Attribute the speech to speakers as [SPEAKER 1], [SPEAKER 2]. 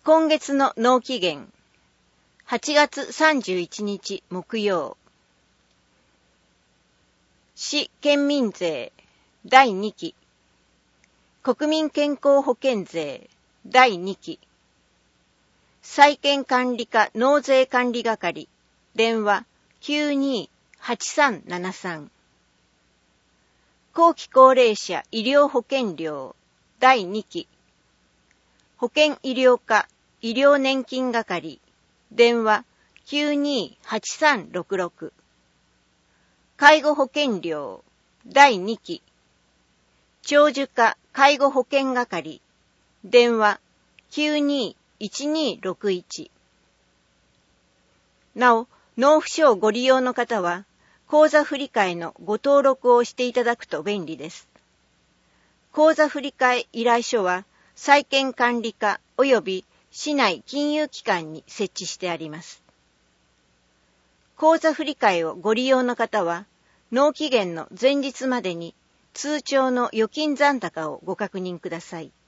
[SPEAKER 1] 今月の納期限、8月31日木曜。市県民税第2期、国民健康保険税第2期、債権管理課納税管理係、電話928373、後期高齢者医療保険料第2期、保険医療課医療年金係、電話928366、介護保険料第2期、長寿課介護保険係、電話921261。なお、納付書をご利用の方は、口座振替のご登録をしていただくと便利です。口座振替依頼書は、債権管理課及び市内金融機関に設置してあります。口座振替をご利用の方は、納期限の前日までに通帳の預金残高をご確認ください。